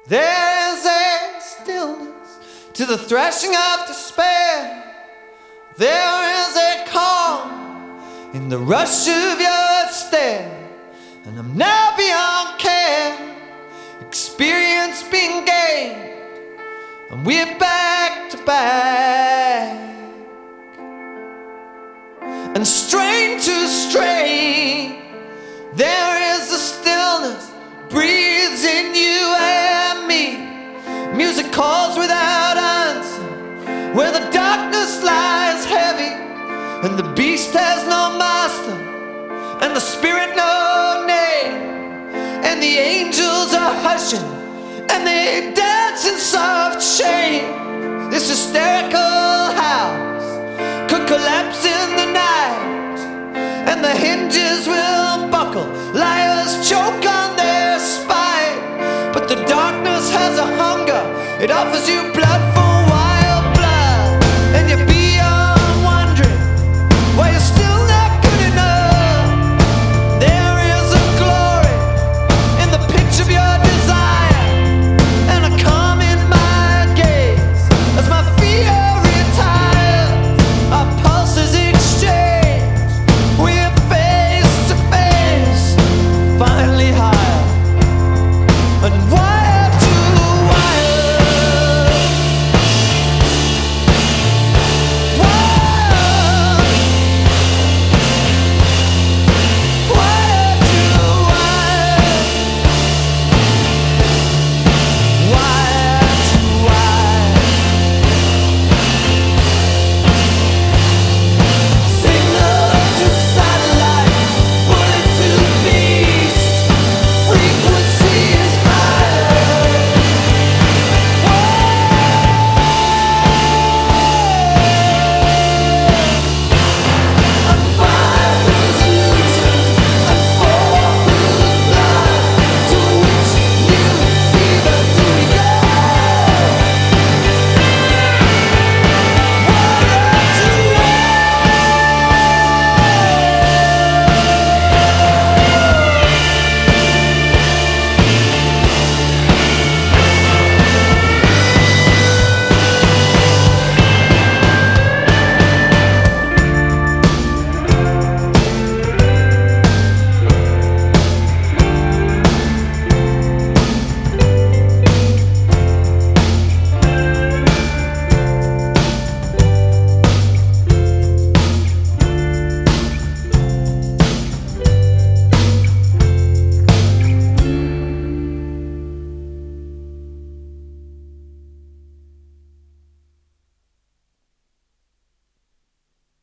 There is a stillness to the thrashing of despair. There is a calm in the rush of your stare. And I'm now beyond care, experience being gained, and we're back to back. And strain to strain, there is a stillness breathes in you and me. Music calls without answer, where the darkness lies heavy, and the beast has no master, and the spirit no name, and the angels are hushing, and they dance in soft shame. This hysterical house could collapse in the night, and the hinges will buckle, liars choke on their spine. But the darkness has a hunger, it offers you